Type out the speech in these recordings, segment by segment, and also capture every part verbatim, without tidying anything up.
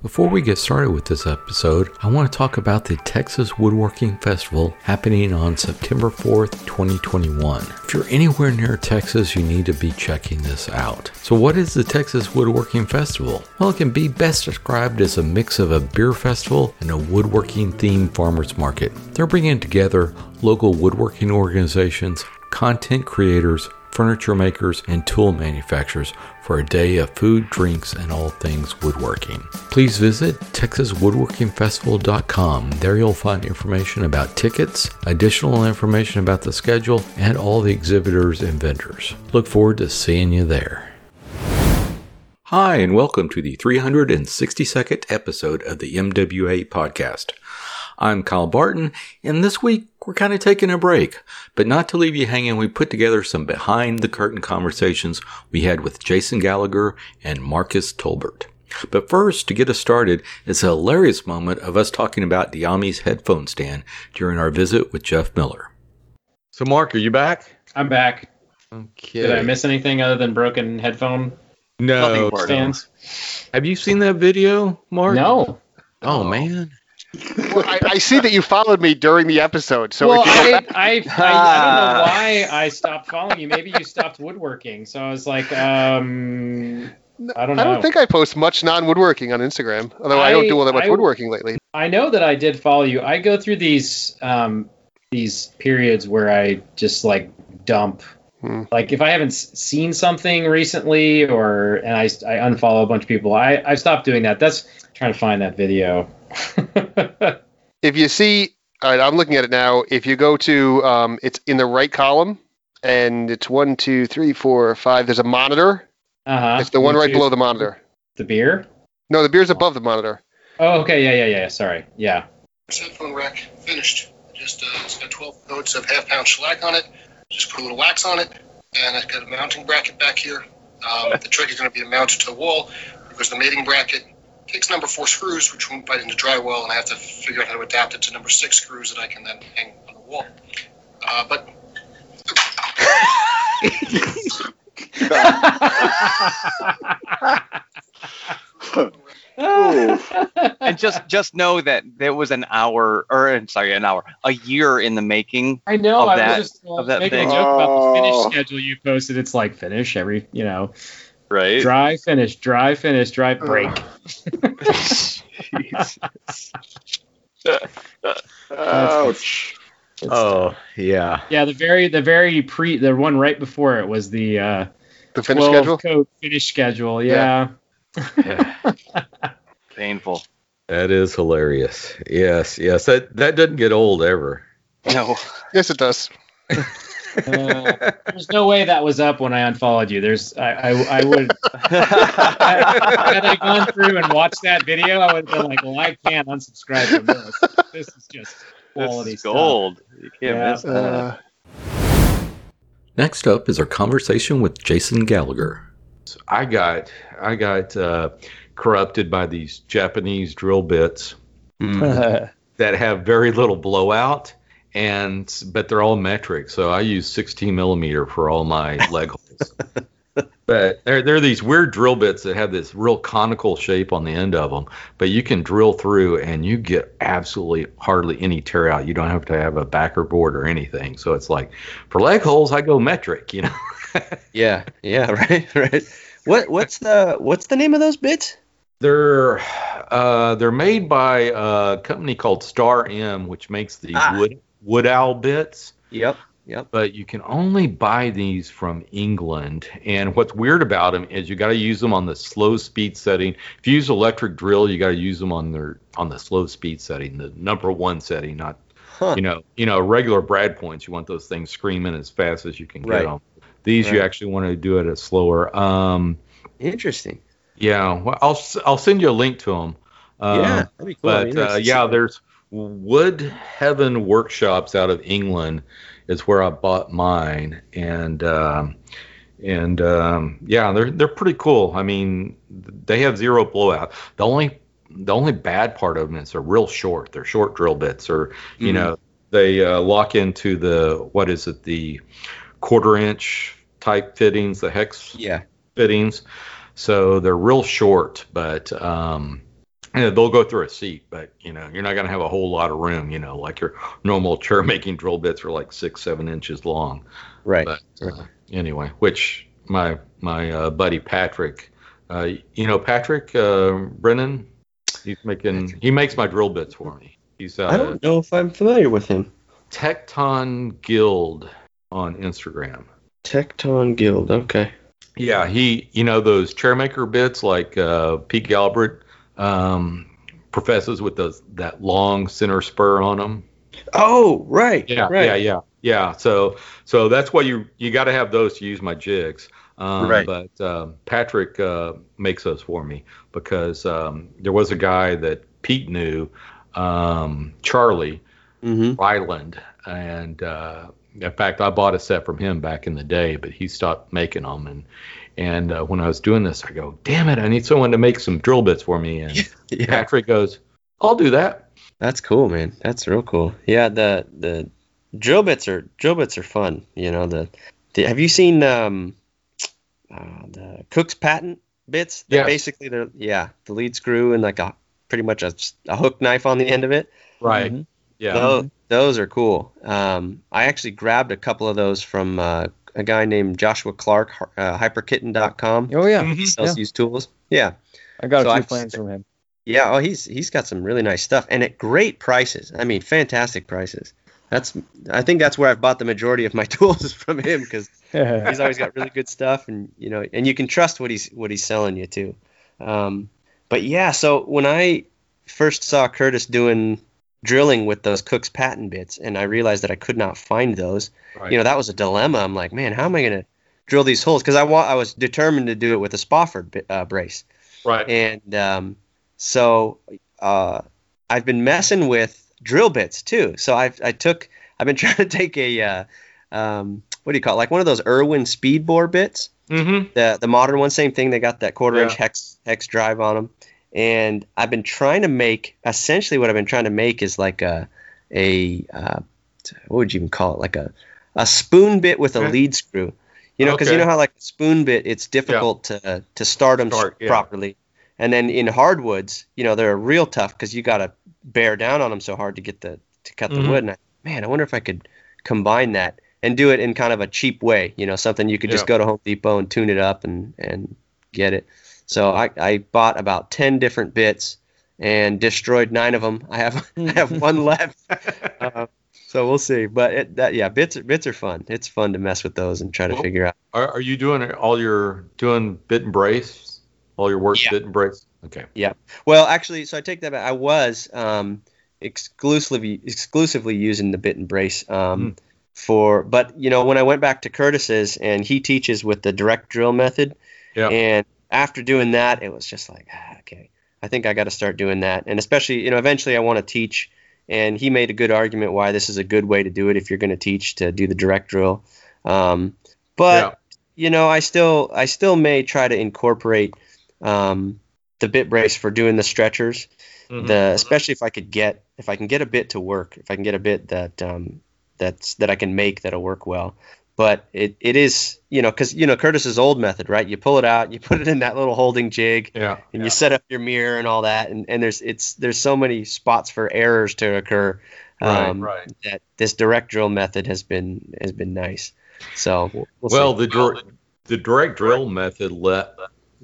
Before we get started with this episode, I want to talk about the Texas Woodworking Festival happening on September fourth, twenty twenty-one. If you're anywhere near Texas, you need to be checking this out. So what is the Texas Woodworking Festival? Well, it can be best described as a mix of a beer festival and a woodworking themed farmers market. They're bringing together local woodworking organizations, content creators, furniture makers, and tool manufacturers for a day of food, drinks, and all things woodworking. Please visit texas woodworking festival dot com. There you'll find information about tickets, additional information about the schedule, and all the exhibitors and vendors. Look forward to seeing you there. Hi, and welcome to the three hundred sixty-second episode of the M W A podcast. I'm Kyle Barton, and this week we're kind of taking a break, but not to leave you hanging. We put together some behind-the-curtain conversations we had with Jason Gallagher and Marcus Tolbert. But first, to get us started, it's a hilarious moment of us talking about Dyami's headphone stand during our visit with Jeff Miller. So, Mark, are you back? I'm back. Okay. Did I miss anything other than broken headphone no stands? Have you seen that video, Mark? No. Oh, man. Well, I, I see that you followed me during the episode. So well, if you I, back- I, I, I don't know why I stopped following you. Maybe you stopped woodworking. So I was like, um, I don't know. I don't think I post much non-woodworking on Instagram, although I, I don't do all that much I, woodworking lately. I know that I did follow you. I go through these um, these periods where I just like dump. Hmm. Like if I haven't seen something recently, or and I, I unfollow a bunch of people, I I stopped doing that. That's trying to find that video. If you see, all right, I'm looking at it now. If you go to, um, it's in the right column, and it's one, two, three, four, five. There's a monitor. Uh huh. It's the one right below the monitor. The beer? No, the beer's above the monitor. Oh, okay, yeah, yeah, yeah. Sorry, yeah. Headphone rack finished. Just uh, it's got twelve coats of half pound shellac on it. Just put a little wax on it, and I've got a mounting bracket back here. Um, the trick is going to be mounted to the wall because the mating bracket takes number four screws, which won't bite into drywall, and I have to figure out how to adapt it to number six screws that I can then hang on the wall. Uh, but and just just know that there was an hour, or sorry, an hour, a year in the making. I know. Of I that, was just uh, of that making thing. a joke about the finish Oh. schedule you posted. It's like finish every, you know, Right? dry finish, dry finish, dry break. Ouch. Oh, yeah. Yeah, the very, the very pre, the one right before it was the uh, The finish twelve schedule? coat finish schedule. Yeah. Yeah. Painful. That is hilarious. Yes, yes. That, that doesn't get old ever. No. Yes, it does. Uh, there's no way that was up when I unfollowed you. There's, I, I, I would, had I gone through and watched that video, I would have been like, well, I can't unsubscribe from this. This is just quality This is stuff. gold. You can't Yeah. miss that. Uh, Next up is our conversation with Jason Gallagher. I got I got uh, corrupted by these Japanese drill bits that have very little blowout, and but they're all metric. So I use sixteen millimeter for all my leg holes. But there, there are these weird drill bits that have this real conical shape on the end of them, but you can drill through and you get absolutely hardly any tear out. You don't have to have a backer board or anything. So it's like, for leg holes, I go metric, you know. Yeah, yeah, right, right. What what's the what's the name of those bits? They're uh, they're made by a company called Star M, which makes the Ah. wood wood owl bits. Yep, yep. But you can only buy these from England. And what's weird about them is you got to use them on the slow speed setting. If you use electric drill, you got to use them on their on the slow speed setting, the number one setting, not Huh. you know you know regular Brad points. You want those things screaming as fast as you can get Right. them. These you Right. actually want to do it at slower. Um, Interesting. yeah, well, I'll s- I'll send you a link to them. Um, yeah, that'd be cool. but It'd be nice uh, to yeah, see. there's Wood Heaven Workshops out of England is where I bought mine, and um, and um, yeah, they're they're pretty cool. I mean, they have zero blowout. The only the only bad part of them is they're real short. They're short drill bits, or you Mhm. know, they uh, lock into the what is it the quarter inch type fittings, the hex Yeah. fittings. So they're real short, but um, you know, they'll go through a seat, but you know, you're not going to have a whole lot of room. You know, like your normal chair making drill bits are like six, seven inches long. Right. But uh, anyway, which my my uh, buddy Patrick, uh, you know, Patrick uh, Brennan, he's making he makes my drill bits for me. He's uh, I don't know if I'm familiar with him. Tecton Guild on Instagram. Tecton Guild. Okay. Yeah, he, you know, those chairmaker bits like uh, Pete Galbraith um, professes with those that long center spur on them. Oh, right. Yeah, right. yeah, yeah, yeah. So, so that's why you you got to have those to use my jigs. Um, Right. But uh, Patrick uh, makes those for me because um, there was a guy that Pete knew, um, Charlie Mm-hmm. Ryland, and uh, in fact, I bought a set from him back in the day, but he stopped making them. And and uh, when I was doing this, I go, damn it, I need someone to make some drill bits for me. And Yeah. Patrick goes, I'll do that. That's cool, man. That's real cool. Yeah, the the drill bits are drill bits are fun. You know the, the have you seen um uh, the Cook's patent bits? They're Yes. Basically, they're yeah the lead screw and like a pretty much a, a hook knife on the end of it. Right. Mhm. Yeah. Those, those are cool. Um, I actually grabbed a couple of those from uh, a guy named Joshua Clark, uh, hyper kitten dot com. Oh yeah, Mhm. Sells yeah. used tools. Yeah. I got So a few I've plans st- from him. Yeah, oh, he's he's got some really nice stuff and at great prices. I mean, fantastic prices. That's I think that's where I've bought the majority of my tools is from him because he's always got really good stuff, and you know, and you can trust what he's what he's selling you too. Um, but yeah, so when I first saw Curtis doing drilling with those Cook's patent bits, and I realized that I could not find those, Right. you know, that was a dilemma. I'm like, man, how am I going to drill these holes? Because I want I was determined to do it with a Spofford bi- uh, brace. Right. And um, so uh, I've been messing with drill bits too. So I've I took I've been trying to take a uh, um, what do you call it? Like one of those Irwin speed bore bits, Mm-hmm. the the modern one. Same thing. They got that quarter Yeah. inch hex hex drive on them. And I've been trying to make essentially what I've been trying to make is like a a uh, what would you even call it? Like a a spoon bit with a Okay. lead screw. You know, because you Okay. know how like a spoon bit, it's difficult to to start them Start, yeah. properly. And then in hardwoods, you know, they're real tough because you got to bear down on them so hard to get the to cut Mhm. the wood. And I, man, I wonder if I could combine that and do it in kind of a cheap way. You know, something you could just Yeah. go to Home Depot and tune it up and and get it. So I, I bought about ten different bits and destroyed nine of them. I have I have one left. Uh, so we'll see. But it, that yeah, bits are, bits are fun. It's fun to mess with those and try to Well, figure out. Are, are you doing all your doing bit and brace? All your work Yeah. bit and brace? Okay. Well, actually, so I take that back. I was um, exclusively exclusively using the bit and brace um, for, but you know, when I went back to Curtis's and he teaches with the direct drill method, Yeah. and after doing that, it was just like, ah, okay, I think I got to start doing that. And especially, you know, eventually I want to teach. And he made a good argument why this is a good way to do it if you're going to teach to do the direct drill. Um, but Yeah. you know, I still I still may try to incorporate um, the bit brace for doing the stretchers. Mhm. The especially if I could get if I can get a bit to work, if I can get a bit that um, that's that I can make that'll work well. But it, it is, you know, because, you know, Curtis's old method, right? You pull it out, you put it in that little holding jig, Yeah. and you set up your mirror and all that. And, and there's it's there's so many spots for errors to occur Right, um, right. that this direct drill method has been has been nice. So we'll Well, see. the dir- the direct drill method let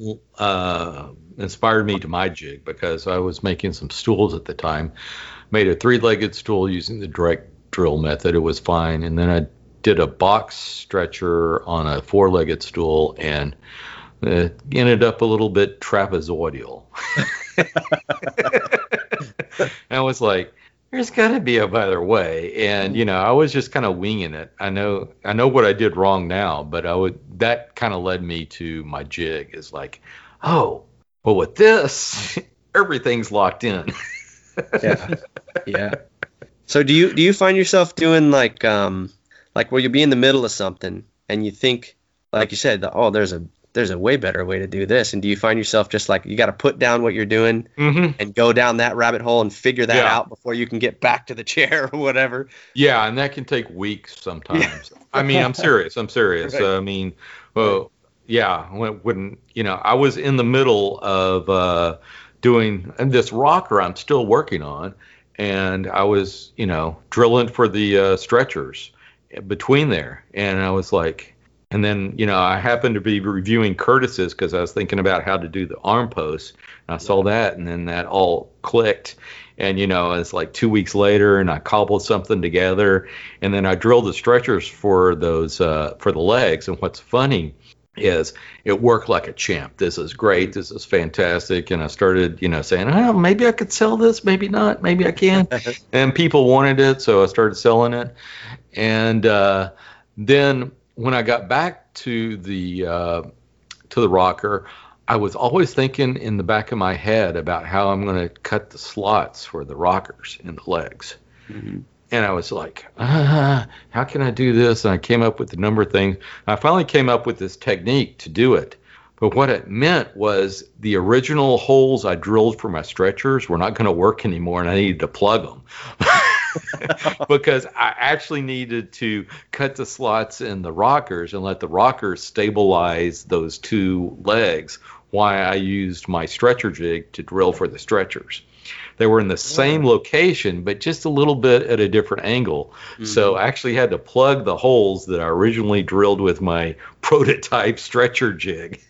uh, inspired me to my jig because I was making some stools at the time. Made a three-legged stool using the direct drill method. It was fine, and then I did a box stretcher on a four-legged stool and it ended up a little bit trapezoidal. I was like, there's got to be a better way. And, you know, I was just kind of winging it. I know I know what I did wrong now, but I would that kind of led me to my jig is like, oh, well, with this, everything's locked in. Yeah. Yeah. So do you do you find yourself doing like um like where you'll be in the middle of something and you think, like you said, that, oh, there's a there's a way better way to do this, and do you find yourself just like you got to put down what you're doing Mm-hmm. and go down that rabbit hole and figure that Yeah. out before you can get back to the chair or whatever? Yeah, and that can take weeks sometimes. I mean, I'm serious. I'm serious. Right. Uh, I mean, well, yeah, when, when you know, I was in the middle of uh, doing and this rocker I'm still working on, and I was, you know, drilling for the uh, stretchers between there, and I was like, and then, you know, I happened to be reviewing Curtis's because I was thinking about how to do the arm post, and I saw that, and then that all clicked. And, you know, it's like two weeks later, and I cobbled something together, and then I drilled the stretchers for those uh, for the legs. And what's funny is it worked like a champ. This is great. This is fantastic. And I started, you know, saying, oh, maybe I could sell this, maybe not, maybe I can. And people wanted it, so I started selling it. And uh, then when I got back to the uh, to the rocker, I was always thinking in the back of my head about how I'm going to cut the slots for the rockers in the legs. Mm-hmm. And I was like, ah, how can I do this? And I came up with a number of things. I finally came up with this technique to do it. But what it meant was the original holes I drilled for my stretchers were not going to work anymore, and I needed to plug them. Because I actually needed to cut the slots in the rockers and let the rockers stabilize those two legs while I used my stretcher jig to drill for the stretchers. They were in the same location, but just a little bit at a different angle. Mm-hmm. So I actually had to plug the holes that I originally drilled with my prototype stretcher jig,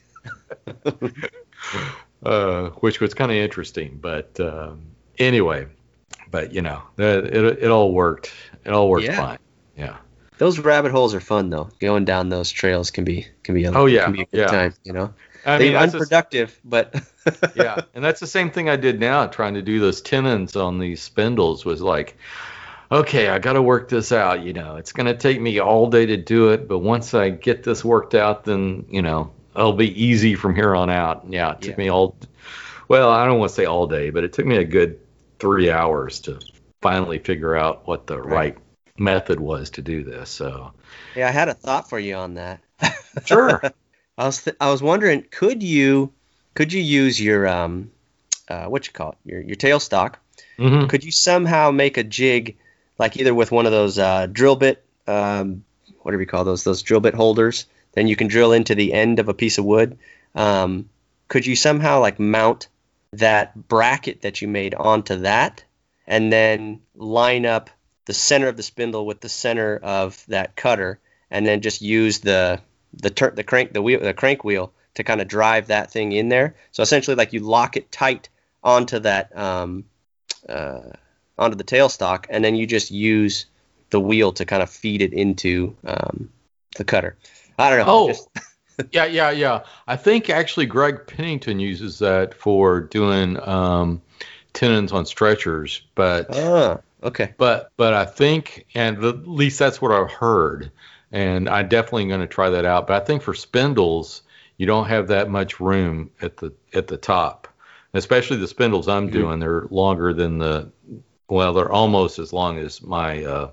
uh, which was kind of interesting. But um, anyway, but, you know, it, it, it all worked. It all worked yeah. fine. Yeah. Those rabbit holes are fun, though. Going down those trails can be can be a, oh, yeah. can be a good yeah. time, you know. I They're mean, unproductive, a, but yeah, and that's the same thing I did now, trying to do those tenons on these spindles. Was like, okay, I got to work this out. You know, it's going to take me all day to do it, but once I get this worked out, then, you know, it'll be easy from here on out. Yeah, it took yeah. me all, well, I don't want to say all day, but it took me a good three hours to finally figure out what the right, right method was to do this. So, yeah, I had a thought for you on that. Sure. I was th- I was wondering, could you could you use your um uh what you call it your your tailstock? Mm-hmm. Could you somehow make a jig, like either with one of those uh, drill bit um what do we call those those drill bit holders? Then you can drill into the end of a piece of wood. Um, could you somehow like mount that bracket that you made onto that, and then line up the center of the spindle with the center of that cutter, and then just use the the tur- the crank the wheel the crank wheel to kind of drive that thing in there. So essentially, like, you lock it tight onto that um, uh, onto the tailstock, and then you just use the wheel to kind of feed it into um, the cutter. I don't know. Oh, just yeah, yeah, yeah. I think actually Greg Pennington uses that for doing um, tenons on stretchers, but ah, okay. But but I think, and at least that's what I've heard. And I'm definitely going to try that out. But I think for spindles, you don't have that much room at the at the top, especially the spindles I'm mm-hmm. doing. They're longer than the, well, they're almost as long as my uh,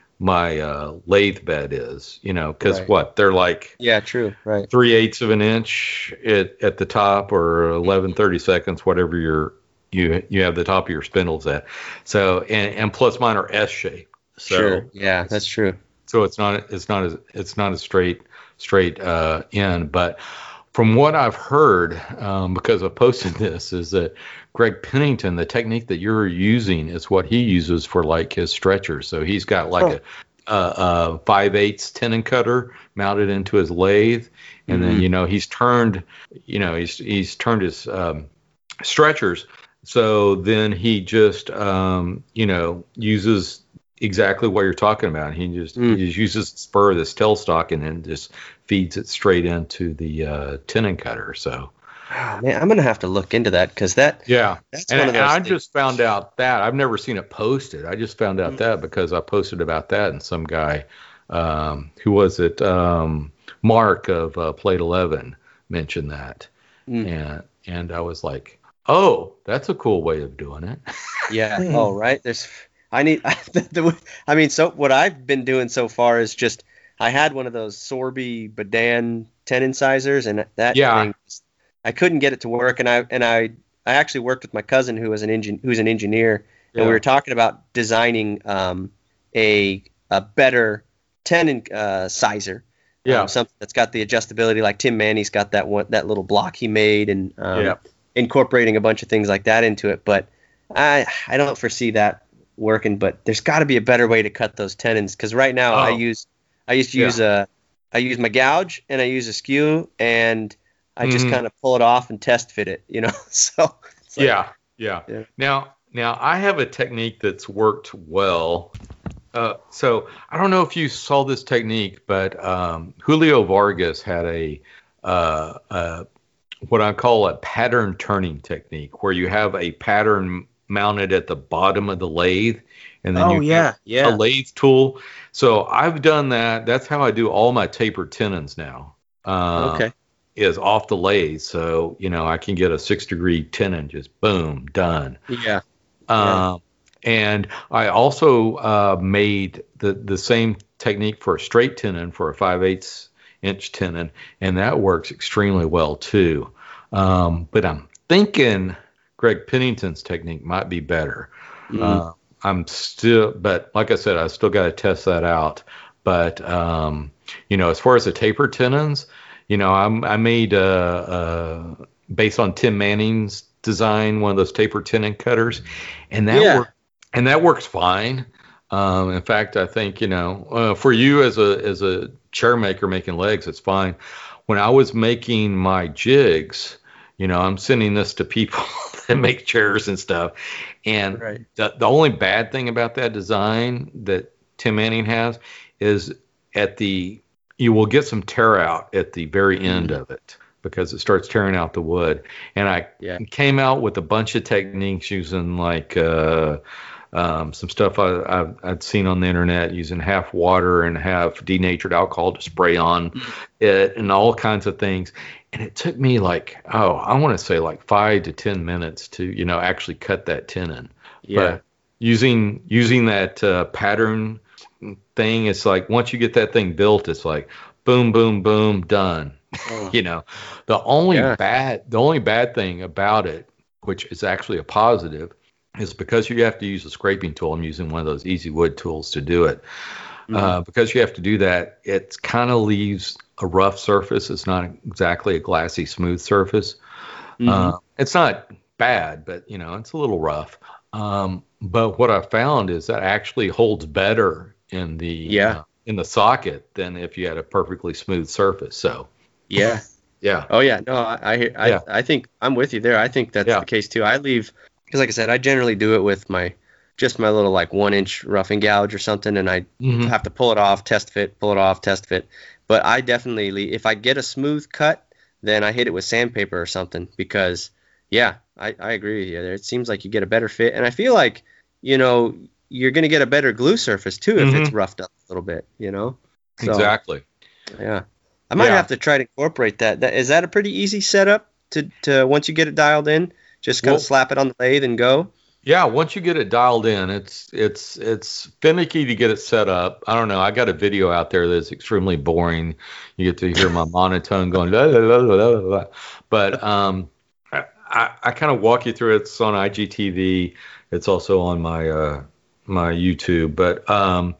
my uh, lathe bed is. You know, because right. what they're like. Yeah, true. Right. Three eighths of an inch at at the top, or eleven thirty seconds, whatever your you you have the top of your spindles at. So and and plus mine are S shaped. So sure. Yeah, that's true. So it's not it's not as it's not a straight straight uh, in, but from what I've heard, um, because I posted this, is that Greg Pennington, the technique that you're using is what he uses for like his stretchers. So he's got like oh. a, a, a five eighths tenon cutter mounted into his lathe, and mm-hmm. then you know he's turned you know he's he's turned his um, stretchers. So then he just um, you know uses exactly what you're talking about. He just mm. he just uses the spur of this tailstock and then just feeds it straight into the uh, tenon cutter. So, oh, man, I'm gonna have to look into that, because that yeah. That's and one of those and I things. just found out that I've never seen it posted. I just found out mm. that because I posted about that, and some guy, um, who was it, um, Mark of uh, Plate eleven mentioned that, mm. and and I was like, oh, that's a cool way of doing it. Yeah. Oh, right. There's. I need, I mean, so what I've been doing so far is just, I had one of those Sorby Badan tenon incisors, and that yeah. thing, I couldn't get it to work. And I, and I, I actually worked with my cousin who was an engine, who's an engineer, and yeah. we were talking about designing um, a, a better tenon uh, sizer. Yeah. Um, something that's got the adjustability, like Tim Manny's got that one, that little block he made. And um, yeah. incorporating a bunch of things like that into it. But I I don't foresee that working. But there's got to be a better way to cut those tenons, because right now Oh. I use I used to Yeah. use a I use my gouge and I use a skew, and I just Mhm. kind of pull it off and test fit it, you know. So it's like, yeah, yeah, Yeah. Now, now I have a technique that's worked well. Uh, so I don't know if you saw this technique, but um, Julio Vargas had a uh, uh, what I call a pattern turning technique, where you have a pattern mounted at the bottom of the lathe, and then Oh you yeah, have yeah. a lathe tool. So I've done that. That's how I do all my tapered tenons now. Uh, Okay. Is off the lathe, so you know I can get a six degree tenon, just boom, done. Yeah. Um, and I also uh, made the the same technique for a straight tenon, for a five eighths inch tenon, and that works extremely well too. Um, but I'm thinking Greg Pennington's technique might be better. Mm. Uh, I'm still, but like I said, I still got to test that out. But um, you know, as far as the taper tenons, you know, I'm, I made uh, uh, based on Tim Manning's design, one of those taper tenon cutters, and that Yeah. worked, and that works fine. Um, in fact, I think, you know, uh, for you as a as a chair maker making legs, it's fine. When I was making my jigs, you know, I'm sending this to people that make chairs and stuff, and Right. the the only bad thing about that design that Tim Manning has is at the you will get some tear out at the very end of it, because it starts tearing out the wood. And I Yeah. came out with a bunch of techniques using like uh, um, some stuff I, I've, I'd seen on the internet, using half water and half denatured alcohol to spray on it, and all kinds of things. And it took me like, oh, I want to say like five to ten minutes to, you know, actually cut that tenon. Yeah. But using using that uh, pattern thing, it's like once you get that thing built, it's like boom, boom, boom, done. Oh. You know, the only Yeah. bad the only bad thing about it, which is actually a positive, is because you have to use a scraping tool. I'm using one of those Easy Wood tools to do it. Uh, because you have to do that, it kind of leaves a rough surface. It's not exactly a glassy, smooth surface. Mhm. Uh, it's not bad, but you know, it's a little rough. Um, but what I found is that actually holds better in the Yeah. uh, in the socket than if you had a perfectly smooth surface. So Yeah. yeah, Oh yeah. No, I I I, Yeah. I think I'm with you there. I think that's Yeah. the case too. I leave because, like I said, I generally do it with my just my little like one inch roughing gouge or something, and I Mhm. have to pull it off, test fit, pull it off, test fit. But I definitely leave, if I get a smooth cut, then I hit it with sandpaper or something, because yeah, I, I agree with you there. It seems like you get a better fit, and I feel like, you know, you're going to get a better glue surface too if it's Mhm. roughed up a little bit, you know. So, exactly. Yeah, I might Yeah. have to try to incorporate that. That is that a pretty easy setup to to once you get it dialed in, just kind Well- of slap it on the lathe and go. Yeah, once you get it dialed in, it's it's it's finicky to get it set up. I don't know. I got a video out there that's extremely boring. You get to hear my monotone going la la la la la la. But um, I, I, I kind of walk you through it. It's on I G T V. It's also on my uh, my YouTube. But um,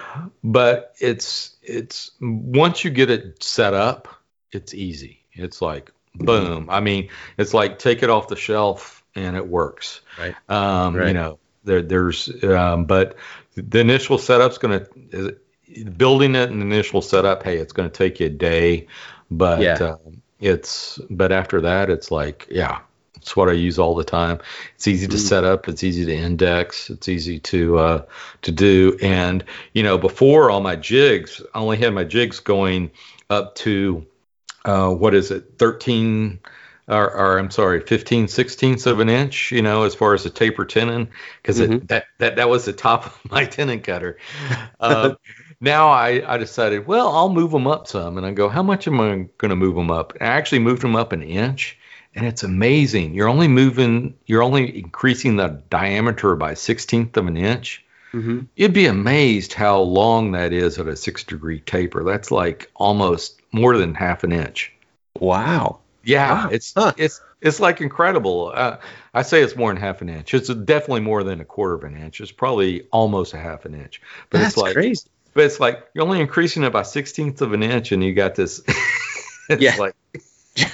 but it's it's once you get it set up, it's easy. It's like boom. I mean, it's like take it off the shelf and it works. Right. Um, Right. You know, there, there's, um, but the initial setup's going to, building it and initial setup, hey, it's going to take you a day, but Yeah. um, it's, but after that, it's like, yeah, it's what I use all the time. It's easy to Mm. set up. It's easy to index. It's easy to, uh, to do. And, you know, before all my jigs, I only had my jigs going up to, uh, what is it? thirteen, Or, or I'm sorry, fifteen sixteenths of an inch, you know, as far as the taper tenon, because Mhm. that, that that was the top of my tenon cutter. Uh, now I, I decided, well, I'll move them up some. And I go, how much am I going to move them up? And I actually moved them up an inch. And it's amazing. You're only moving, you're only increasing the diameter by a sixteenth of an inch. Mm-hmm. You'd be amazed how long that is at a six degree taper. That's like almost more than half an inch. Wow. Yeah, Wow. it's Huh. it's it's like incredible. Uh, I say it's more than half an inch. It's definitely more than a quarter of an inch. It's probably almost a half an inch. But That's it's like, crazy. but it's like you're only increasing it by sixteenths of an inch, and you got this. It's Yeah. like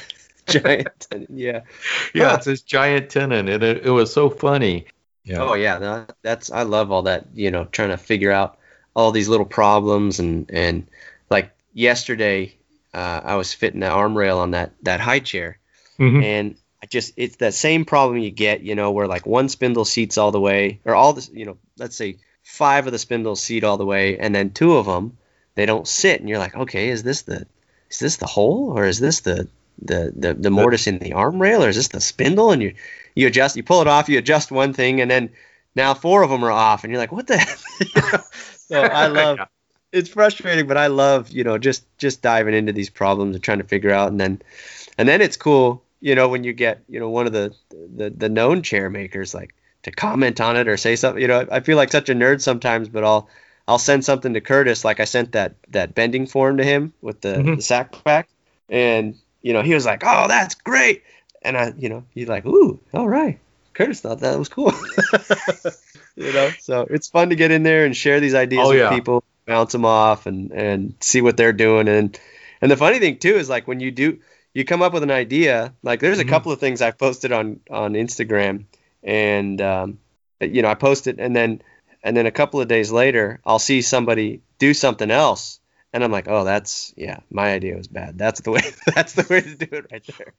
giant tenon. Yeah. Yeah, it's this giant tenon, and it, it was so funny. Yeah. Oh yeah, no, that's I love all that. You know, trying to figure out all these little problems, and and like yesterday, uh, I was fitting the arm rail on that that high chair, mm-hmm. and I just it's that same problem you get, you know, where like one spindle seats all the way, or all this, you know, let's say five of the spindles seat all the way, and then two of them they don't sit, and you're like, okay, is this the is this the hole, or is this the the the, the mortise in the arm rail, or is this the spindle? And you you adjust, you pull it off, you adjust one thing, and then now four of them are off, and you're like, what the heck? You know? So I love yeah. It's frustrating, but I love, you know, just just diving into these problems and trying to figure out, and then and then it's cool, you know, when you get, you know, one of the the, the known chair makers like to comment on it or say something. You know, I feel like such a nerd sometimes, but I'll I'll send something to Curtis, like I sent that that bending form to him with the, mm-hmm. the sack pack, and you know, he was like, oh, that's great, and I, you know, he's like, ooh, all right. Curtis thought that was cool. You know, so it's fun to get in there and share these ideas oh, with yeah. people, bounce them off, and and see what they're doing. And and the funny thing too is like when you do, you come up with an idea. Like there's mm-hmm. a couple of things I've posted on on Instagram, and um, you know, I post it, and then and then a couple of days later, I'll see somebody do something else, and I'm like, oh, that's yeah, my idea was bad. That's the way. That's the way to do it right there.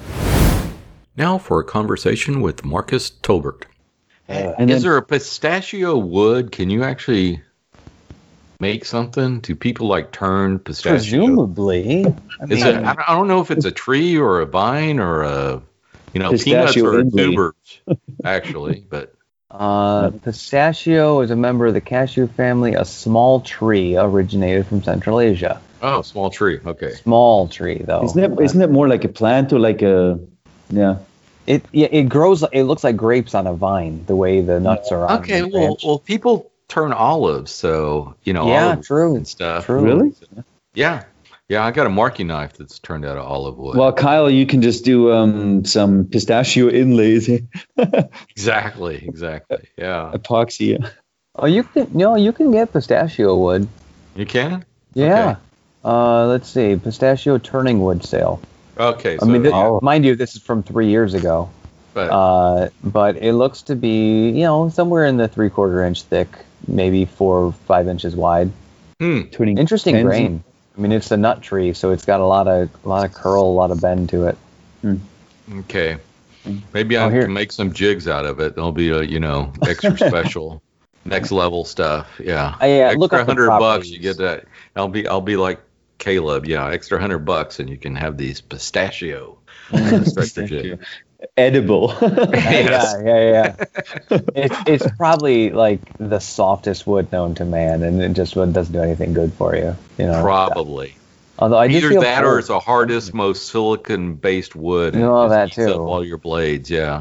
Now for a conversation with Marcus Tolbert. Uh, Is then, there a pistachio wood? Can you actually make something? Do people like turn pistachio? Presumably. I mean, Is it? I don't know if it's a tree or a vine or a, you know, peanuts Pistachio or Indley. tubers, actually. But Uh, pistachio is a member of the cashew family, a small tree originated from Central Asia. oh, small tree. Okay. Small tree, though. isn't it isn't it more like a plant or like a yeah? It yeah, it grows. It looks like grapes on a vine. The way the nuts are on. Okay. the Well, branch. well, people turn olives, so you know, yeah, olives true. and stuff. True. Really? Yeah. Yeah. I got a marking knife that's turned out of olive wood. Well, Kyle, you can just do um some pistachio inlays, exactly. Exactly. Yeah. epoxy. Oh, you can. No, you can get pistachio wood. You can. Yeah. Okay. Uh, let's see, pistachio turning wood sale. Okay. So, I mean, th- yeah, mind you, this is from three years ago. but Uh, but it looks to be, you know, somewhere in the three quarter inch thick, maybe four or five inches wide. hmm. Turning Interesting tens grain. I mean, it's a nut tree, so it's got a lot of a lot of curl, a lot of bend to it. Okay. Maybe I Oh, here. can make some jigs out of it. There'll be a, you know, extra special, next level stuff. Yeah. Uh, yeah, extra look up the hundred bucks, properties. you get that. I'll be, I'll be like Caleb. Yeah, extra hundred bucks, and you can have these pistachio stretcher jig. edible. Yes. Yeah, yeah, yeah. it's it's probably like the softest wood known to man, and it just doesn't do anything good for you. You know. Probably. Although I do Either feel that cold. or it's the hardest, most silicon-based wood. and No, it that just eats too. up all your blades. Yeah.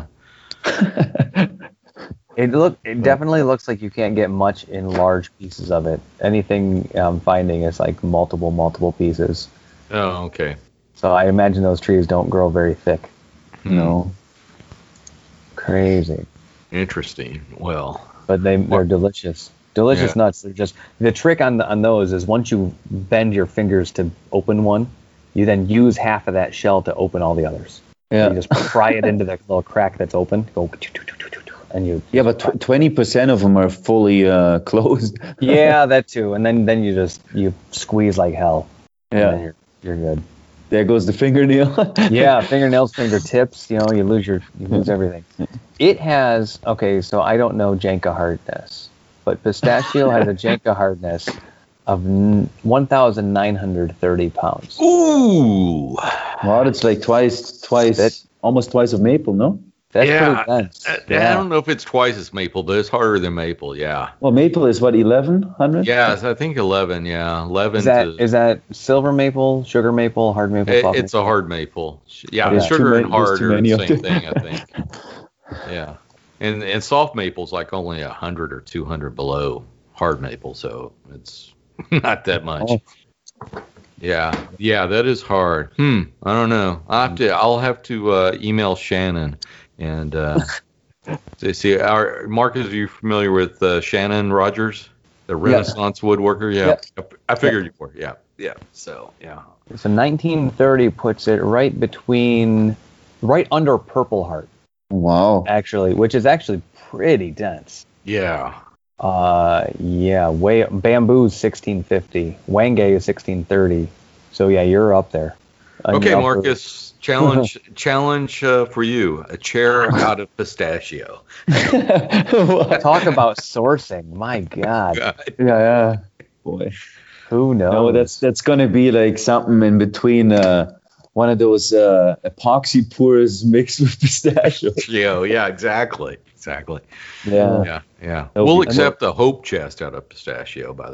It look it definitely looks like you can't get much in large pieces of it. Anything I'm finding is like multiple, multiple pieces. Oh, okay. So I imagine those trees don't grow very thick. Hmm. No. Crazy. Interesting. Well. But they they're delicious. Delicious Yeah. nuts. They're just the trick on the, on those is once you bend your fingers to open one, you then use half of that shell to open all the others. Yeah. You just pry it into the little crack that's open. Go and you. Yeah, but twenty percent of them are fully uh, closed. Yeah, that too. And then then you just you squeeze like hell. And then Yeah. you're you're good. There goes the fingernail. Yeah, fingernails, fingertips. You know, you lose your you lose everything. It has okay. So I don't know Janka hardness, but pistachio has a Janka hardness of one thousand nine hundred thirty pounds. Ooh. Wow, that's like twice, twice, That- almost twice of maple, no? That's Yeah, pretty dense. I, I Yeah. don't know if it's twice as maple, but it's harder than maple. Yeah. Well, maple is what, eleven hundred? Yeah, I think eleven. Yeah, eleven. Is that to, is that silver maple, sugar maple, hard maple? it- soft it's a maple? hard maple. Yeah, There's sugar too and many- there's hard too are many the of same them. thing, I think. Yeah, and and soft maple's like only a hundred or two hundred below hard maple, so it's not that much. Oh. Yeah, yeah, that is hard. Hmm, I don't know. I have to. I'll have to uh, email Shannon and uh, to see. Our Marcus, are you familiar with uh, Shannon Rogers, the Renaissance woodworker? Yeah, I figured you were. Yeah. yeah. So yeah. So nineteen thirty puts it right between, right under Purple Heart. Wow. Actually, which is actually pretty dense. Yeah. Uh, yeah. Way Bamboo's sixteen fifty. Wenge is sixteen thirty. So yeah, you're up there. Okay, Marcus. Challenge, challenge uh, for you: a chair out of pistachio. Talk about sourcing. My God. God. Yeah, yeah. Boy. Who knows? No, that's that's gonna be like something in between uh, one of those uh, epoxy pours mixed with pistachio. Yeah, yeah, exactly, exactly. Yeah. Yeah, yeah. Nope. We'll accept the Hope chest out of pistachio, by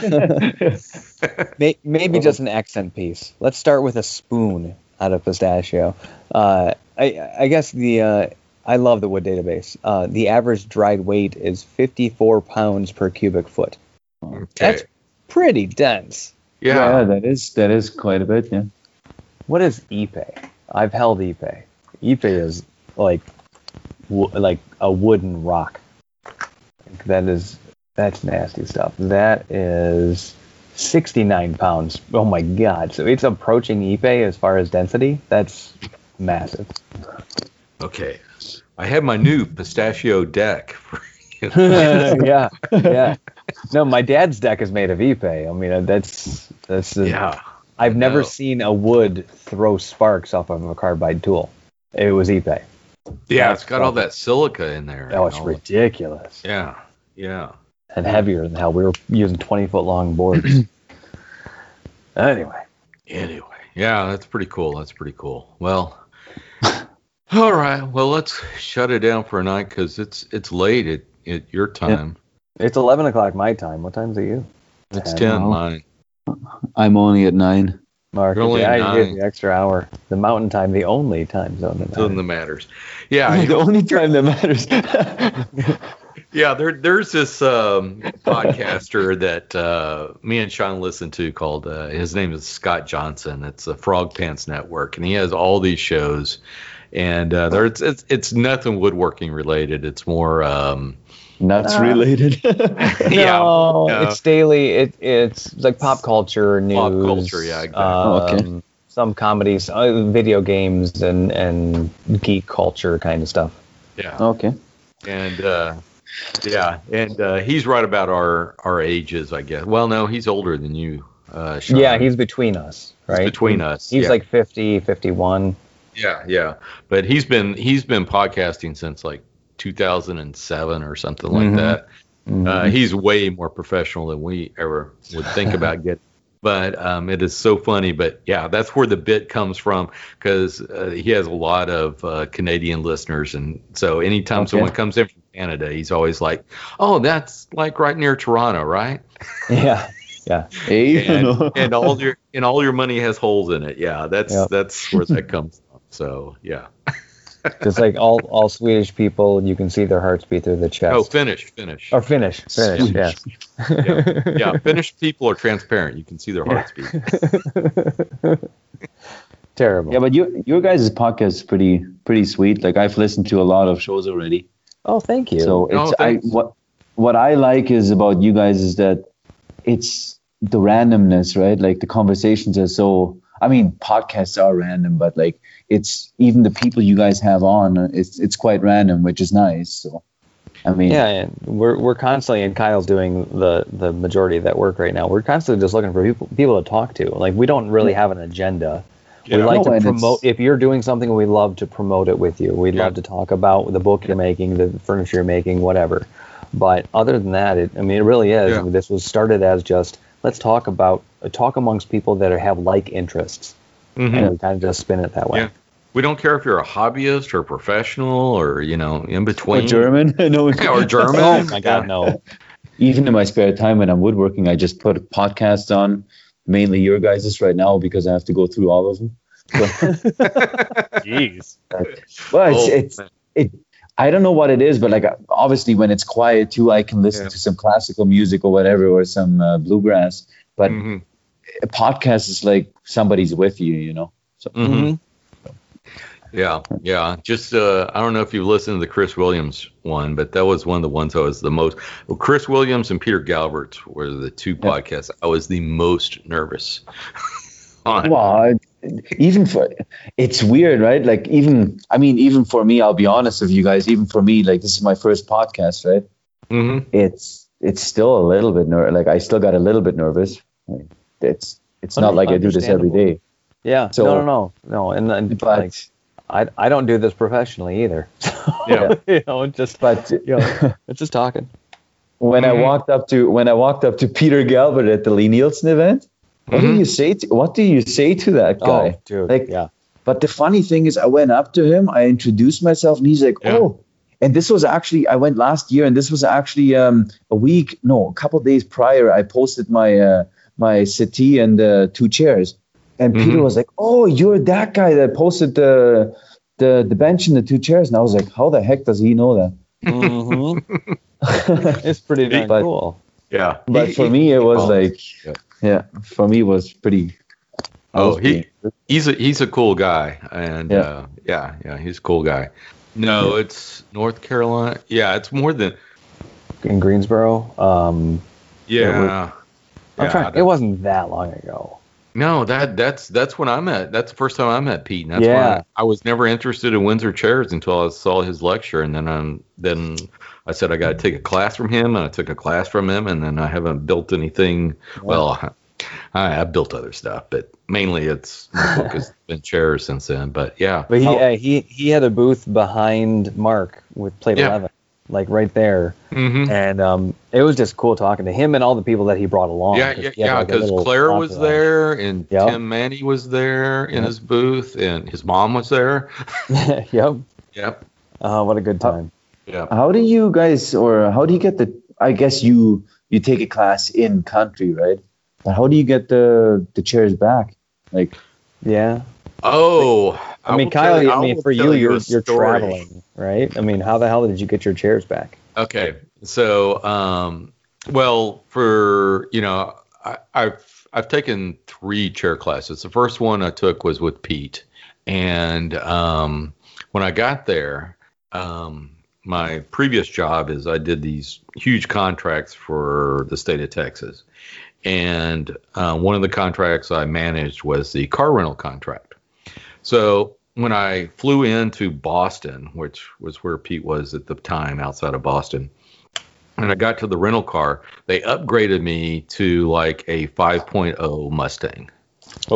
the way. Maybe just an accent piece. Let's start with a spoon out of pistachio. Uh, I, I guess the uh, I love the wood database. Uh, the average dried weight is fifty-four pounds per cubic foot. Okay. That's pretty dense. Yeah. Yeah, that is that is quite a bit. Yeah. What is Ipe? I've held Ipe. Ipe is like wo- like a wooden rock. That is that's nasty stuff. That is sixty-nine pounds. Oh my God! So it's approaching Ipe as far as density. That's massive. Okay. I have my new pistachio deck. For, you yeah, yeah. No, my dad's deck is made of Ipe. I mean, that's that's. A, yeah. I've never know. seen a wood throw sparks off of a carbide tool. It was Ipe. Yeah, That's it's got all fucking- that silica in there. Oh, it's and all- ridiculous. Yeah, yeah. And heavier than hell. We were using twenty foot long boards. Anyway. Anyway, yeah, that's pretty cool. That's pretty cool. Well, all right. Well, let's shut it down for a night because it's it's late at, at your time. It's eleven o'clock my time. What time's it you? It's ten. ten Wow. mine. I'm only at nine. Mark, You're only yeah, at you get nine. the extra hour. The mountain time, the only time zone that Something matters. that matters. Yeah, you the know, only time that matters. yeah. There, there's this um, podcaster that uh, me and Sean listen to called. Uh, his name is Scott Johnson. It's the Frog Pants Network, and he has all these shows. And uh, there's it's, it's nothing woodworking related. It's more. Um, Nuts Uh, related. yeah, No, no. it's daily. It it's like pop culture news. Pop culture, yeah, exactly. Oh, okay. Um, some comedies, uh, video games, and and geek culture kind of stuff. Yeah. Okay. And uh, yeah, and uh, he's right about our our ages, I guess. Well, no, he's older than you, uh, Sean. Yeah, he's between us, right? between us. He's yeah. like fifty, fifty-one. yeah, yeah. But he's been he's been podcasting since like two thousand seven or something like Mhm. that. Mhm. Uh, he's way more professional than we ever would think about getting. But um, it is so funny. But yeah, that's where the bit comes from because uh, he has a lot of uh, Canadian listeners, and so anytime Okay. someone comes in from Canada, he's always like, "Oh, that's like right near Toronto, right?" Yeah, yeah. Hey, And, and all your and all your money has holes in it. Yeah, that's Yep. that's where that comes from. So yeah. Just like all all Swedish people, you can see their hearts beat through the chest. Oh, finish, finish. Or finish, finish, yeah. yeah, yeah. Finnish people are transparent. You can see their hearts beat. Terrible. yeah, but your your guys' podcast is pretty pretty sweet. Like I've listened to a lot of shows already. Oh, thank you. So Oh, it's I thanks. what what I like is about you guys is that it's the randomness, right? Like the conversations are so. I mean, podcasts are random, but like it's even the people you guys have on, it's it's quite random, which is nice. So, I mean, yeah, and we're we're constantly, and Kyle's doing the the majority of that work right now. We're constantly just looking for people people to talk to. Like we don't really have an agenda. We Yeah. like No, to and promote. it's- If you're doing something, we love to promote it with you. We'd Yeah. love to talk about the book you're making, the furniture you're making, whatever. But other than that, it, I mean, it really is. Yeah. I mean, this was started as just let's talk about talk amongst people that are, have like interests, Mhm. and we kind of just spin it that way. Yeah. We don't care if you're a hobbyist or a professional or you know in between. or German, no, Yeah, or German. Oh my God, no! even in my spare time when I'm woodworking, I just put podcasts on, mainly your guys's right now because I have to go through all of them. Jeez. Well, it's, Oh, it's it. I don't know what it is, but like obviously when it's quiet too, I can listen Yeah. to some classical music or whatever, or some uh, bluegrass. But Mhm. a podcast is like somebody's with you, you know. So Mhm. Yeah, yeah. Just uh, I don't know if you listened to the Chris Williams one, but that was one of the ones I was the most. Well, Chris Williams and Peter Galbert were the two yeah. podcasts I was the most nervous on. Well, even for it's weird, right? Like even I mean, even for me, I'll be honest with you guys. Even for me, like this is my first podcast, right? Mm-hmm. It's it's still a little bit ner- like I still got a little bit nervous. Like, it's it's not like I do this every day. Yeah. So, no, no, no, no. And then, but. Like, I, I don't do this professionally either. Yeah. you know, just but you know, it's just talking. When mm-hmm. I walked up to when I walked up to Peter Galbert at the Lee Nielsen event, what mm-hmm. do you say to what do you say to that guy? Oh, dude, like, yeah. But the funny thing is, I went up to him, I introduced myself, and he's like, yeah. "Oh." And this was actually I went last year, and this was actually um, a week, no, a couple of days prior. I posted my uh, my settee and uh, two chairs. And Peter mm-hmm. was like, "Oh, you're that guy that posted the the the bench and the two chairs." And I was like, "How the heck does he know that?" Mm-hmm. It's pretty darn but, cool. Yeah. But he, for he, me, it was oh, like, yeah. yeah, for me, it was pretty. Oh, was he pretty, he's a he's a cool guy, and yeah, uh, yeah, yeah, he's a cool guy. No, yeah. It's North Carolina. Yeah, it's more than in Greensboro. Um, yeah. It was, I'm yeah, trying. It wasn't that long ago. No, that that's that's when I met. That's the first time I met Pete. And that's yeah. why I, I was never interested in Windsor chairs until I saw his lecture, and then um then I said I got to take a class from him, and I took a class from him, and then I haven't built anything. Yeah. Well, I, I've built other stuff, but mainly it's my focus has been chairs since then. But yeah, but he oh. uh, he he had a booth behind Mark with Plate yeah. eleven. Like right there, mm-hmm. and um, it was just cool talking to him and all the people that he brought along. Yeah, yeah, yeah. Because like Claire was there, and yep. Tim Manny was there in yep. his booth, and his mom was there. yep. Yep. Uh, what a good time. Yeah. How do you guys, or how do you get the? I guess you you take a class in country, right? But how do you get the the chairs back? Like, yeah. Oh. I, I mean, Kyle, you, I mean, for you, you're you're traveling, right? I mean, how the hell did you get your chairs back? Okay, so, um, well, for you know, I, I've I've taken three chair classes. The first one I took was with Pete, and um, when I got there, um, my previous job is I did these huge contracts for the state of Texas, and uh, one of the contracts I managed was the car rental contract. So when I flew into Boston, which was where Pete was at the time outside of Boston, and I got to the rental car, they upgraded me to like a five point oh Mustang. Oh,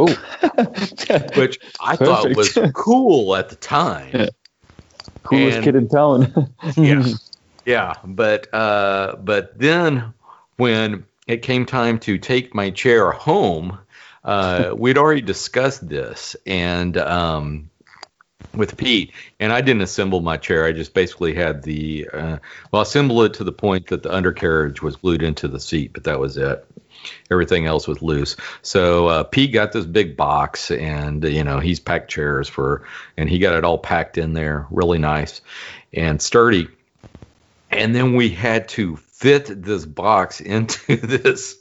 which I Perfect. thought was cool at the time. Yeah. Coolest and, kid in town. yeah, yeah. But uh, but then when it came time to take my chair home, Uh, we'd already discussed this and um, with Pete, and I didn't assemble my chair. I just basically had the uh, well, assemble it to the point that the undercarriage was glued into the seat, but that was it. Everything else was loose. So uh, Pete got this big box, and you know he's packed chairs for, and he got it all packed in there, really nice and sturdy. And then we had to fit this box into this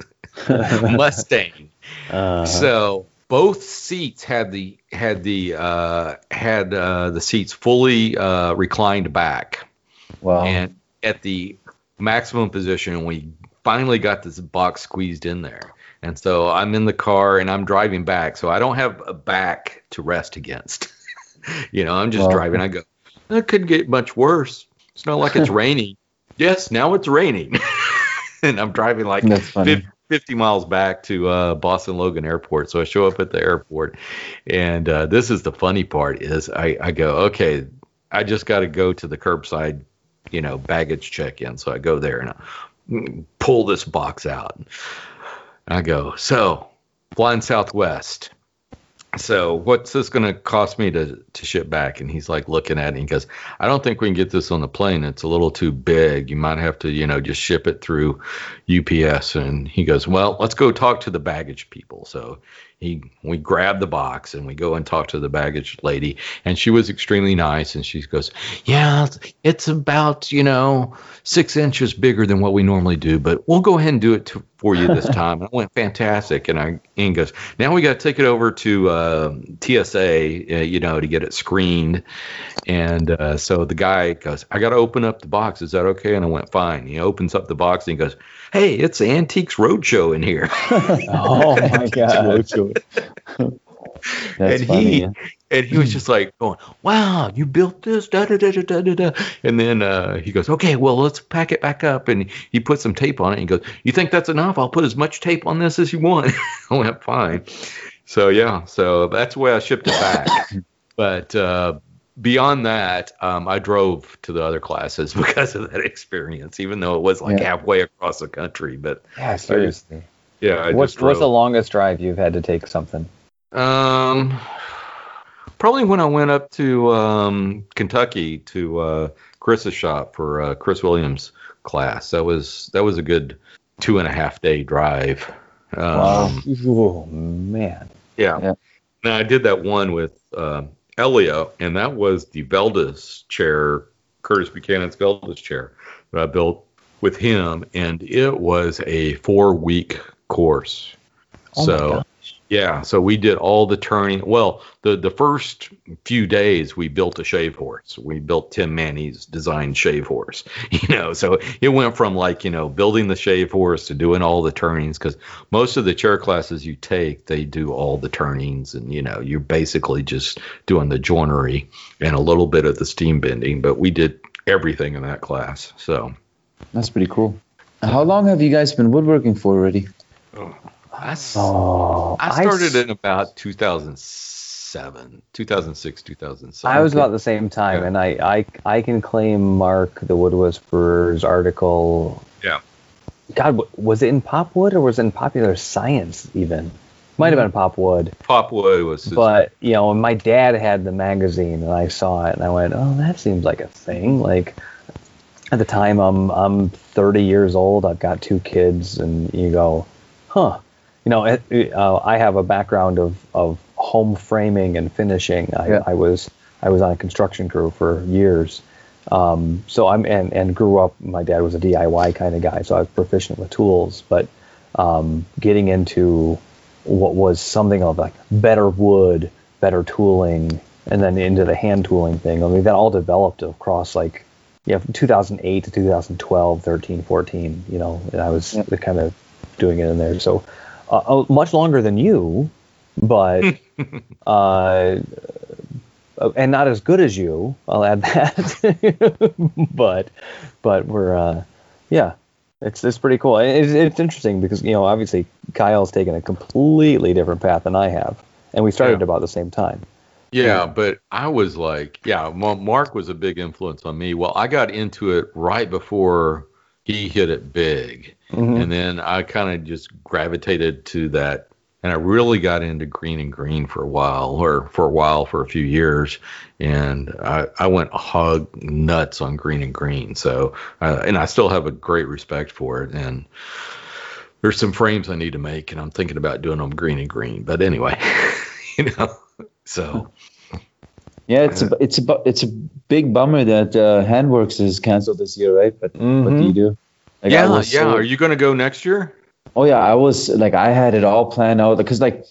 Mustang. Uh-huh. So both seats had the had the uh, had uh, the seats fully uh, reclined back. Wow! And at the maximum position, we finally got this box squeezed in there. And so I'm in the car and I'm driving back, so I don't have a back to rest against. you know, I'm just wow. driving. I go, it couldn't get much worse. It's not like it's raining. Yes, now it's raining. and I'm driving like fifty, fifty miles back to uh, Boston Logan Airport. So I show up at the airport, and uh, this is the funny part is I, I go, okay, I just got to go to the curbside, you know, baggage check-in. So I go there and I pull this box out. I go, so flying Southwest. So what's this going to cost me to, to ship back? And he's like looking at it and he goes, I don't think we can get this on the plane. It's a little too big. You might have to, you know, just ship it through U P S. And he goes, well, let's go talk to the baggage people. So he we grab the box and we go and talk to the baggage lady, and she was extremely nice, and she goes, yeah, it's about, you know, six inches bigger than what we normally do, but we'll go ahead and do it to, for you this time. And I went, fantastic. And I Ian goes, now we got to take it over to uh, T S A, uh, you know, to get it screened. And uh, so the guy goes, I got to open up the box. Is that okay? And I went, fine. He opens up the box and he goes, hey, it's Antiques Roadshow in here. Oh my God. That's and funny, he yeah. and he was just like going, wow, you built this, da da da da da da da. And then uh, he goes, okay, well, let's pack it back up. And he put some tape on it. And he goes, you think that's enough? I'll put as much tape on this as you want. I went, fine. So yeah, so that's the way I shipped it back. But uh, beyond that, um, I drove to the other classes because of that experience, even though it was like Yeah. halfway across the country. But Yeah, seriously. yeah, I What's just what's the drove. longest drive you've had to take something? Um, probably when I went up to um, Kentucky to uh, Chris's shop for uh, Chris Williams' class. That was that was a good two and a half day drive. Um, Wow. Oh man. Yeah. Yeah. Now I did that one with uh, Elio, and that was the Veldis chair, Curtis Buchanan's Veldis chair that I built with him, and it was a four week course. Oh my so. gosh. Yeah, so we did all the turning. Well, the, the first few days we built a shave horse. We built Tim Manny's designed shave horse. You know, so it went from like, you know, building the shave horse to doing all the turnings, because most of the chair classes you take, they do all the turnings, and you know, you're basically just doing the joinery and a little bit of the steam bending. But we did everything in that class. So That's pretty cool. How long have you guys been woodworking for already? I, s- Oh, I started s- in about two thousand seven, two thousand six, two thousand seven. I was about the same time, Yeah. and I, I I can claim Mark the Wood Whisperer's article. Yeah. God, w- was it in Popwood or was it in Popular Science even? Might have been Popwood. Popwood was his, But, you know, my dad had the magazine and I saw it and I went, oh, that seems like a thing. Like, at the time, I'm I'm thirty years old. I've got two kids, and you go, huh. You know, it, it, uh, I have a background of, of home framing and finishing. I, Yeah. I was I was on a construction crew for years. Um, so I'm and, and grew up. My dad was a D I Y kind of guy, so I was proficient with tools. But um, getting into what was something of like better wood, better tooling, and then into the hand tooling thing. I mean, that all developed across like, yeah, from two thousand eight to two thousand twelve, thirteen, fourteen, you know, and I was Yeah. kind of doing it in there. So uh, uh, much longer than you, but, uh, and not as good as you, I'll add that, but, but we're, uh, yeah, it's, it's pretty cool. It's, it's interesting because, you know, obviously Kyle's taken a completely different path than I have, and we started Yeah. about the same time. yeah, but I was like, yeah, Ma- Mark was a big influence on me. Well, I got into it right before he hit it big. Mhm. And then I kind of just gravitated to that. And I really got into green and green for a while, or for a while, for a few years. And I, I went hog nuts on green and green. So, uh, and I still have a great respect for it. And there's some frames I need to make, and I'm thinking about doing them green and green. But anyway, you know, so. Yeah, it's a it's a it's a big bummer that uh, Handworks is canceled this year, right? But what do you do? Like, I Yeah, was yeah. so- Are you going to go next year? Oh yeah, I was like I had it all planned out because like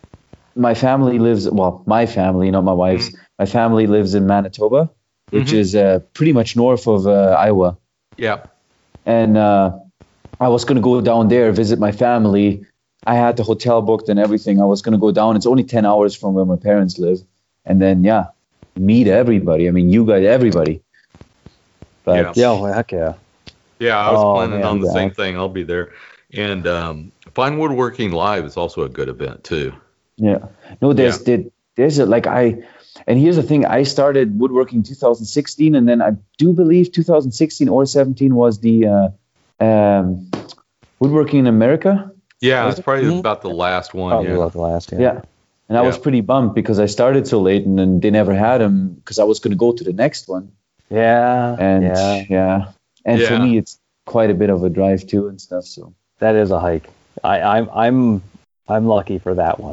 my family lives well, my family, not my wife's. My family lives in Manitoba, which Mhm. is uh, pretty much north of uh, Iowa, Yeah. and uh, I was gonna go down there visit my family. I had the hotel booked and everything. I was gonna go down. It's only ten hours from where my parents live, and then yeah, meet everybody. I mean, you guys, everybody. But Yeah, well, heck yeah. Yeah, I was Oh, planning man, on the yeah. same thing. I'll be there. And um, Fine Woodworking Live is also a good event too. Yeah. No, there's there, there's a like I and here's the thing, I started woodworking two thousand sixteen, and then I do believe two thousand sixteen or seventeen was the uh, um, Woodworking in America. Yeah, Was it's it? probably Mhm. about the last one. Probably Yeah. about the last, yeah. Yeah. And I was Yeah. pretty bummed because I started so late and then they never had them because I was going to go to the next one. Yeah, And yeah, yeah. And for Yeah. me, it's quite a bit of a drive too and stuff. So that is a hike. I, I'm I'm I'm lucky for that one.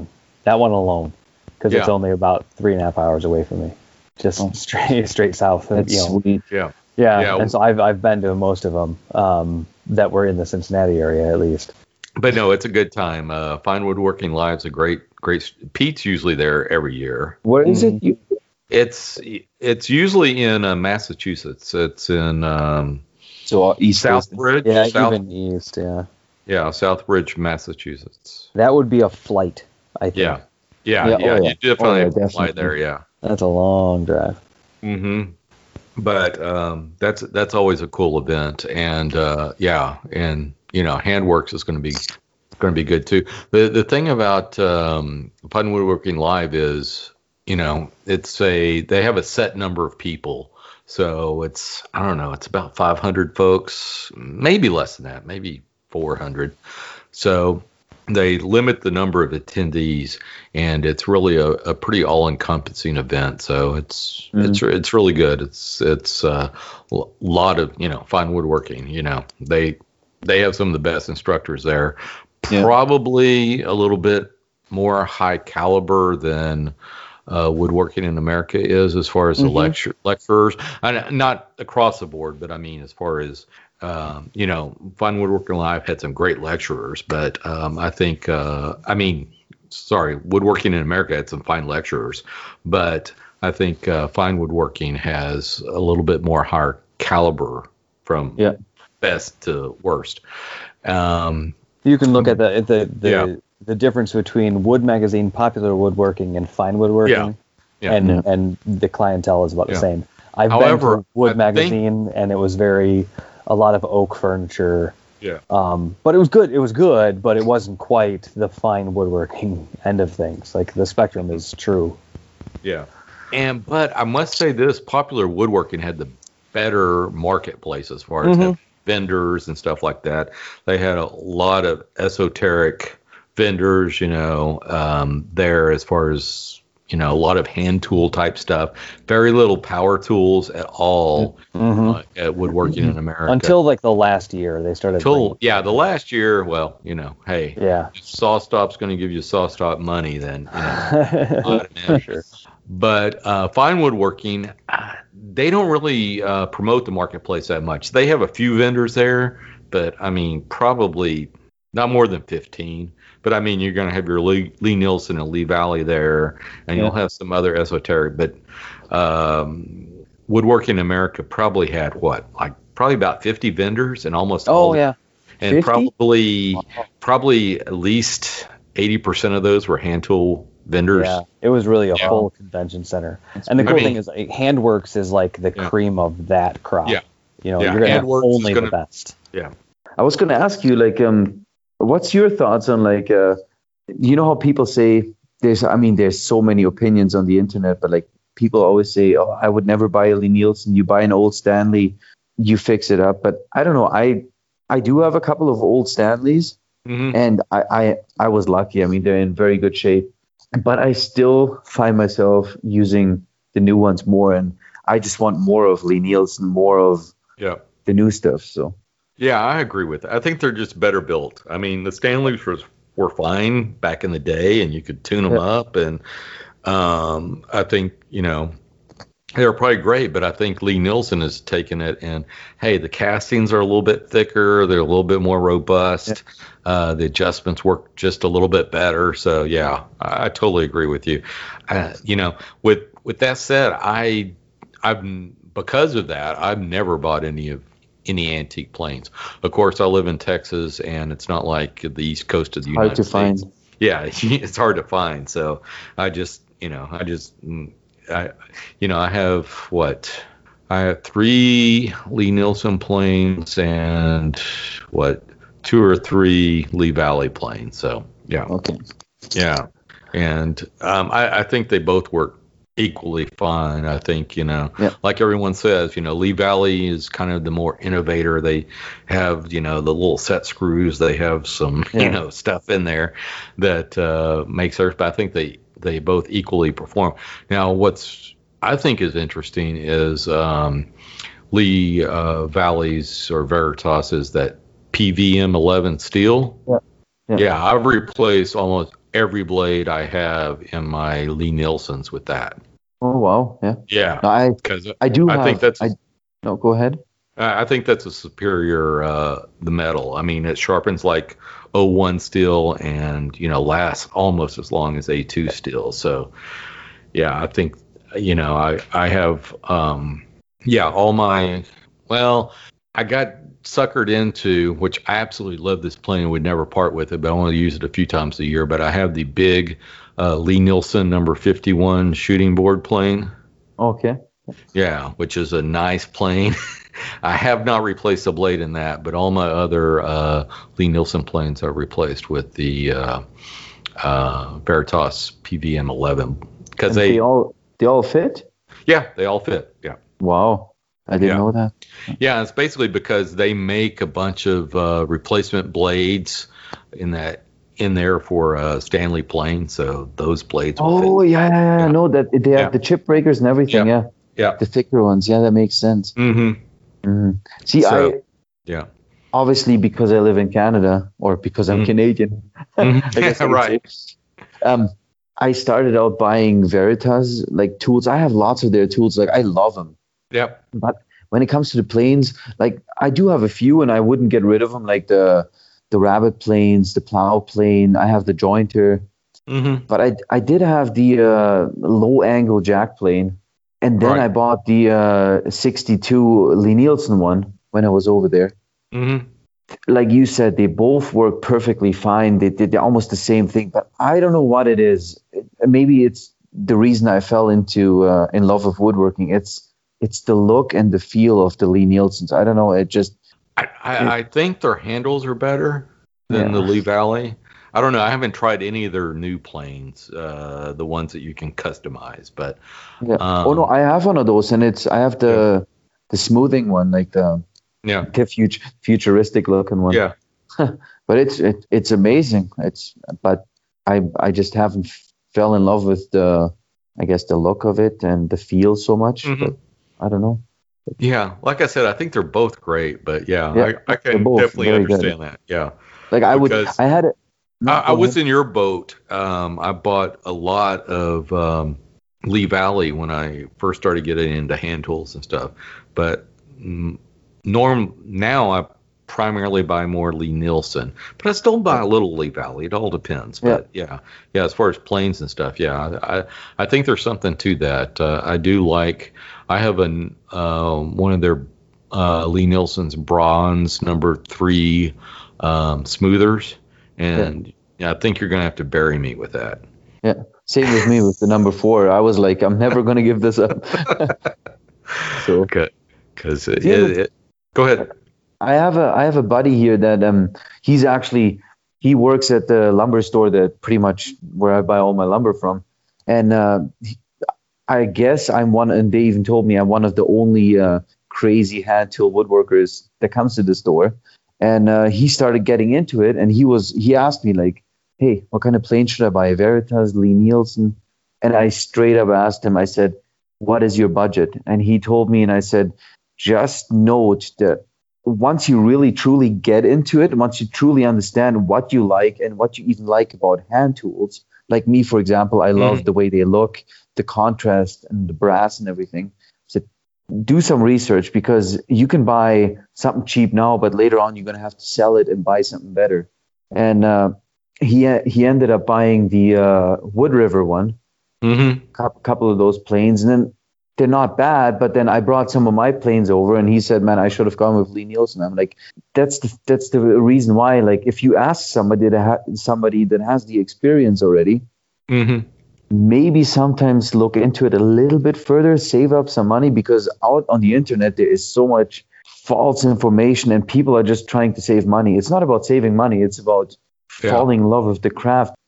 That one alone, because Yeah. it's only about three and a half hours away from me, just Oh. straight straight south. That's you know. sweet. Yeah. Yeah, Yeah. and so I've I've been to most of them um, that were in the Cincinnati area at least. But no, it's a good time. Uh, Fine Woodworking Live's a great, great. Pete's usually there every year. Where is it? You, It's it's usually in uh, Massachusetts. It's in um, so uh, East Coast. Southbridge. Yeah, South, even east. Yeah, yeah, Southbridge, Massachusetts. that would be a flight. I think. Yeah, yeah, Yeah, yeah. oh, yeah. You definitely Oh, yeah, have to fly definitely. there. Yeah. That's a long drive. Mm-hmm. But um, that's that's always a cool event, and uh, yeah, and you know, Handworks is going to be going to be good too. The the thing about um, Fine Woodworking Live is, you know, it's a they have a set number of people, so it's I don't know, it's about five hundred folks, maybe less than that, maybe four hundred. So they limit the number of attendees, and it's really a, a pretty all-encompassing event. So it's Mhm. it's it's really good. It's it's a lot of you know fine woodworking. You know they they have some of the best instructors there. Yeah. Probably a little bit more high caliber than uh, woodworking in America is as far as the Mhm. lecture lecturers. I, not across the board, but I mean as far as um, you know, Fine Woodworking Live had some great lecturers, but um, I think, uh, I mean, sorry, Woodworking in America had some fine lecturers, but I think uh, Fine Woodworking has a little bit more higher caliber from Yeah. best to worst. Um, You can look at the at the the, Yeah. the difference between Wood Magazine, Popular Woodworking, and Fine Woodworking, Yeah. Yeah. and Yeah. and the clientele is about Yeah. the same. I've However, been to Wood I think- Magazine, and it was very a lot of oak furniture. Yeah. Um, but it was good. It was good, but it wasn't quite the fine woodworking end of things. Like the spectrum is true. Yeah. And but I must say this, Popular Woodworking had the better marketplace as far as Mhm. having vendors and stuff like that. They had a lot of esoteric vendors, you know, um, there as far as, you know, a lot of hand tool type stuff, very little power tools at all Mhm. uh, at Woodworking in America. Until like the last year, they started. Until, yeah, the last year, well, you know, hey, bringing- yeah. if SawStop's going to give you SawStop money, then, you know, not an Sure. But uh, Fine Woodworking, uh, they don't really uh, promote the marketplace that much. They have a few vendors there, but I mean, probably not more than fifteen. But I mean, you're going to have your Lee, Lee Nielsen and Lee Valley there, and you'll Yeah. have some other esoteric. But um, Woodworking America probably had what, like probably about fifty vendors, and almost all Oh yeah. and fifty? probably probably at least eighty percent of those were hand tool vendors. Yeah, it was really a Yeah. full convention center. And the I cool mean- thing is, like, Handworks is like the Yeah. cream of that crop. Yeah. You know, Yeah, you're gonna have Handworks is only gonna- the best. I was going to ask you, like, um, what's your thoughts on, like, uh, you know how people say there's, I mean, there's so many opinions on the internet, but like people always say, oh, I would never buy a Lee Nielsen. You buy an old Stanley, you fix it up. But I don't know. I I do have a couple of old Stanleys, Mhm. and I, I I was lucky. I mean, they're in very good shape, but I still find myself using the new ones more, and I just want more of Lee Nielsen, more of Yeah. the new stuff. So. Yeah, I agree with that. I think they're just better built. I mean, the Stanleys were, were fine back in the day, and you could tune them Yeah. up. And um, I think, you know, they were probably great, but I think Lee Nielsen has taken it and, hey, the castings are a little bit thicker. They're a little bit more robust. Uh, the adjustments work just a little bit better. So, yeah, I, I totally agree with you. Uh, you know, with with that said, I, I've because of that, I've never bought any of any antique planes. Of course, I live in Texas, and it's not like the East Coast of the United Hard to States. find. Yeah, it's hard to find. So I just, you know, I just, mm, I, you know, I have what? I have three Lee Nielsen planes and what? Two or three Lee Valley planes. So yeah, Okay. yeah, and um, I, I think they both work equally fine. I think, you know, Yeah. like everyone says, you know, Lee Valley is kind of the more innovator. They have, you know, the little set screws. They have some, Yeah. you know, stuff in there that uh, makes theirs. But I think they they both equally perform. Now, what's I think is interesting is um, Lee uh, Valley's or Veritas is that P V M eleven steel. Yeah. Yeah. Yeah, I've replaced almost every blade I have in my Lee Nielsen's with that. Oh wow, yeah. Yeah, no, I because I do. I have, think that's. I, no, go ahead. I think that's a superior uh, the metal. I mean, it sharpens like oh one steel, and you know lasts almost as long as A two steel. So, yeah, I think you know I I have um, yeah all my well I got suckered into, which I absolutely love this plane and would never part with it, but I only use it a few times a year. But I have the big uh, Lee Nielsen number fifty-one shooting board plane. Okay. Yeah, which is a nice plane. I have not replaced a blade in that, but all my other uh, Lee Nielsen planes are replaced with the uh, uh, Veritas P V M eleven because they, they all they all fit. Yeah, they all fit. Yeah. Wow, I didn't yeah. know that. Yeah, it's basically because they make a bunch of uh, replacement blades in that in there for uh, Stanley plane, so those blades. Oh fit. yeah, yeah, yeah, yeah. I know that they have yeah. the chip breakers and everything. Yeah. Yeah. Yeah. The thicker ones. Yeah, that makes sense. Mm-hmm. Mm-hmm. See, so, I yeah. obviously because I live in Canada or because I'm mm-hmm. Canadian. Mm-hmm. I guess I right. say, um, I started out buying Veritas like tools. I have lots of their tools. Like I love them. Yep. But when it comes to the planes, like I do have a few, and I wouldn't get rid of them. Like the the Rabbit planes, the Plow plane. I have the Jointer. Mm-hmm. But I I did have the uh, low angle jack plane. And then right. I bought the uh, sixty-two Lee Nielsen one when I was over there. Mm-hmm. Like you said, they both work perfectly fine. They did almost the same thing, but I don't know what it is. Maybe it's the reason I fell into uh, in love with woodworking. It's it's the look and the feel of the Lee Nielsens. I don't know. It just. I, I, it, I think their handles are better than yeah. the Lee Valley. I don't know. I haven't tried any of their new planes, uh, the ones that you can customize. But yeah. um, oh no, I have one of those, and it's I have the yeah. the smoothing one, like the yeah the fut- futuristic looking one. Yeah, but it's it, it's amazing. It's but I I just haven't f- fell in love with the I guess the look of it and the feel so much. Mm-hmm. But I don't know. Yeah, like I said, I think they're both great. But yeah, yeah I, I can definitely understand good. that. Yeah, like I would. I had it. No, I, I was in your boat. Um, I bought a lot of um, Lee Valley when I first started getting into hand tools and stuff. But mm, norm now I primarily buy more Lee Nielsen, but I still buy a little Lee Valley. It all depends. But yeah, yeah, yeah as far as planes and stuff, yeah, I I think there's something to that. Uh, I do like. I have an uh, one of their uh, Lee Nielsen's bronze number three um, smoothers. And yeah. I think you're going to have to bury me with that. Yeah. Same with me with the number four. I was like, I'm never going to give this up. so, good. Because it, it, it, go ahead. I have a I have a buddy here that um he's actually he works at the lumber store that pretty much where I buy all my lumber from, and uh, he, I guess I'm one. And they even told me I'm one of the only uh, crazy hand tool woodworkers that comes to the store. And uh, he started getting into it, and he was he asked me like, "Hey, what kind of plane should I buy? Veritas, Lee Nielsen?" And I straight up asked him. I said, "What is your budget?" And he told me, and I said, "Just note that once you really truly get into it, once you truly understand what you like and what you even like about hand tools, like me, for example, I love mm. the way they look, the contrast, and the brass and everything." So do some research, because you can buy something cheap now, but later on you're going to have to sell it and buy something better. And uh, he he ended up buying the uh, Wood River one, mm-hmm. a couple of those planes, and then they're not bad. But then I brought some of my planes over, and he said, "Man, I should have gone with Lee Nielsen." I'm like, that's the that's the reason why. Like, if you ask somebody that ha- somebody that has the experience already. Mm-hmm. Maybe sometimes look into it a little bit further, save up some money, because out on the internet there is so much false information and people are just trying to save money. It's not about saving money, it's about yeah. falling in love with the craft.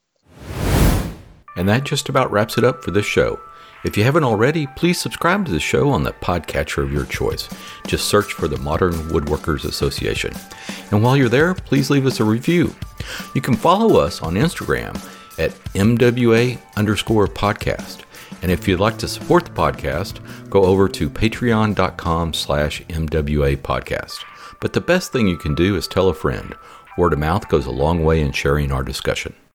And that just about wraps it up for this show. If you haven't already, please subscribe to the show on the podcatcher of your choice. Just search for the Modern Woodworkers Association. And while you're there, please leave us a review. You can follow us on Instagram at M W A underscore podcast. And if you'd like to support the podcast, go over to patreon.com slash MWA podcast. But the best thing you can do is tell a friend. Word of mouth goes a long way in sharing our discussion.